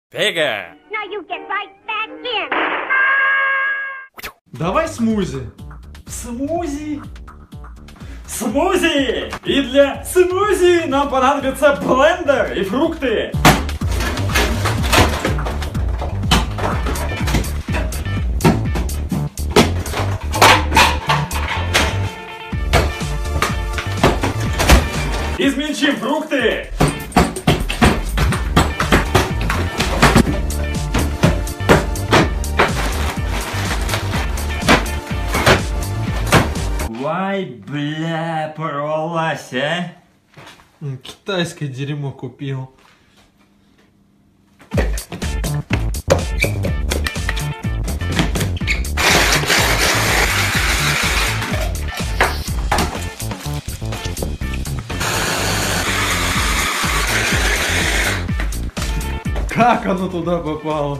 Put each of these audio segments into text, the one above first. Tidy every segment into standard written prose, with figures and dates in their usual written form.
Фига! Now you get right back in. Давай смузи. Смузи! Смузи! И для смузи нам понадобится блендер и фрукты. Измельчим фрукты. Вай, бля, порвалась, а? Китайское дерьмо купил. Как оно туда попало?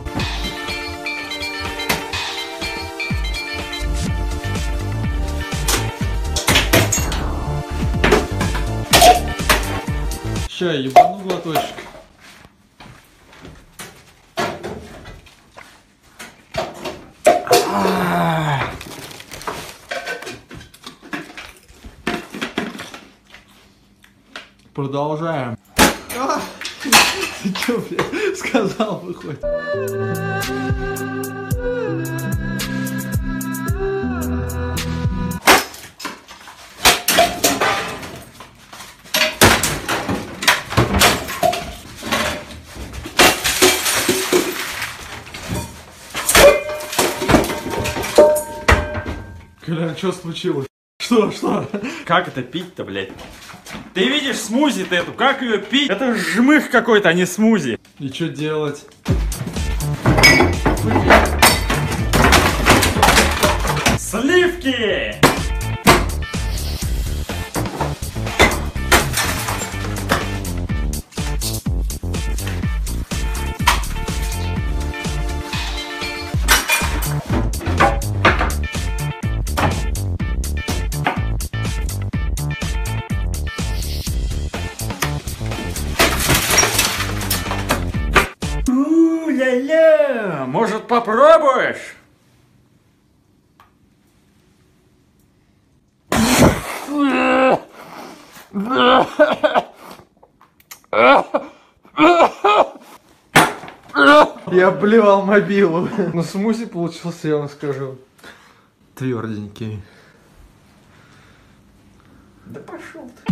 Ща, ебану глоточек. Продолжаем. Ты чё, блядь, сказал, выходит? Колян, что случилось? Что? Как это пить-то, блядь? Ты видишь смузи-то эту? Как ее пить? Это жмых какой-то, а не смузи. И что делать? Сливки! Ля-ля! Может, попробуешь? Я обливал мобилу. Ну, смузи получился, я вам скажу. Тверденький. Да пошел ты.